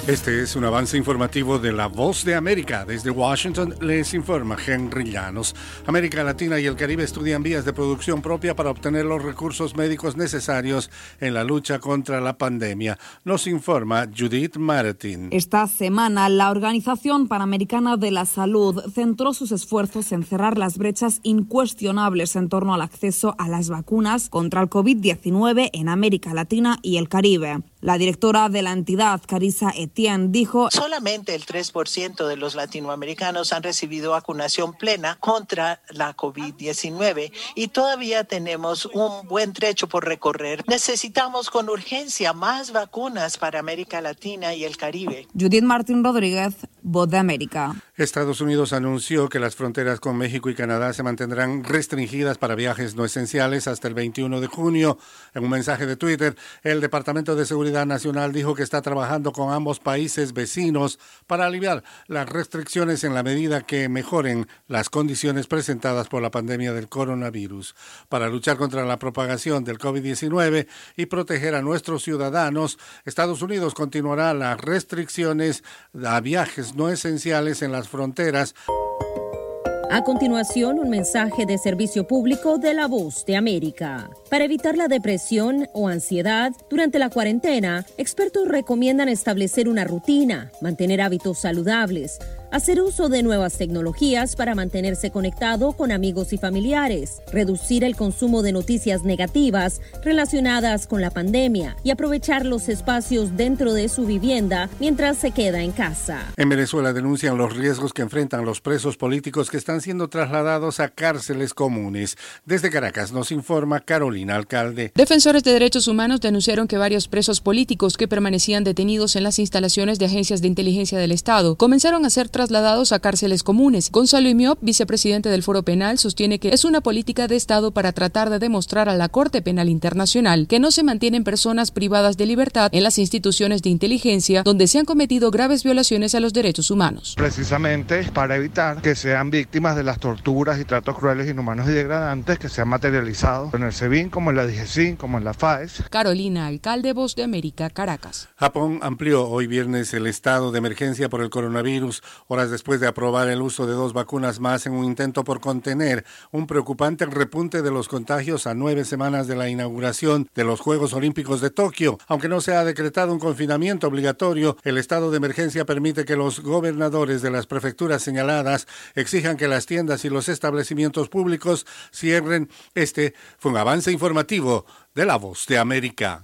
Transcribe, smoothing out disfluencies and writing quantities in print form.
Este es un avance informativo de La Voz de América. Desde Washington les informa Henry Llanos. América Latina y el Caribe estudian vías de producción propia para obtener los recursos médicos necesarios en la lucha contra la pandemia. Nos informa Judith Martin. Esta semana, la Organización Panamericana de la Salud centró sus esfuerzos en cerrar las brechas incuestionables en torno al acceso a las vacunas contra el COVID-19 en América Latina y el Caribe. La directora de la entidad, Carissa Etienne, dijo: solamente el 3% de los latinoamericanos han recibido vacunación plena contra la COVID-19 y todavía tenemos un buen trecho por recorrer. Necesitamos con urgencia más vacunas para América Latina y el Caribe. Judith Martín Rodríguez, Voz de América. Estados Unidos anunció que las fronteras con México y Canadá se mantendrán restringidas para viajes no esenciales hasta el 21 de junio. En un mensaje de Twitter, el Departamento de Seguridad Nacional dijo que está trabajando con ambos países vecinos para aliviar las restricciones en la medida que mejoren las condiciones presentadas por la pandemia del coronavirus. Para luchar contra la propagación del COVID-19 y proteger a nuestros ciudadanos, Estados Unidos continuará las restricciones a viajes no esenciales en las fronteras. A continuación, un mensaje de servicio público de La Voz de América. Para evitar la depresión o ansiedad durante la cuarentena, expertos recomiendan establecer una rutina, mantener hábitos saludables, hacer uso de nuevas tecnologías para mantenerse conectado con amigos y familiares, reducir el consumo de noticias negativas relacionadas con la pandemia y aprovechar los espacios dentro de su vivienda mientras se queda en casa. En Venezuela denuncian los riesgos que enfrentan los presos políticos que están siendo trasladados a cárceles comunes. Desde Caracas nos informa Carolina Alcalde. Defensores de derechos humanos denunciaron que varios presos políticos que permanecían detenidos en las instalaciones de agencias de inteligencia del Estado comenzaron a ser trasladados a cárceles comunes. Gonzalo Imiop, vicepresidente del Foro Penal, sostiene que es una política de Estado para tratar de demostrar a la Corte Penal Internacional que no se mantienen personas privadas de libertad en las instituciones de inteligencia donde se han cometido graves violaciones a los derechos humanos. Precisamente para evitar que sean víctimas de las torturas y tratos crueles, inhumanos y degradantes que se han materializado en el SEBIN, como en la DGCIN, como en la FAES. Carolina Alcalde, Voz de América, Caracas. Japón amplió hoy viernes el estado de emergencia por el coronavirus, horas después de aprobar el uso de 2 vacunas más en un intento por contener un preocupante repunte de los contagios a 9 semanas de la inauguración de los Juegos Olímpicos de Tokio. Aunque no se ha decretado un confinamiento obligatorio, el estado de emergencia permite que los gobernadores de las prefecturas señaladas exijan que las tiendas y los establecimientos públicos cierren. Este fue un avance informativo de La Voz de América.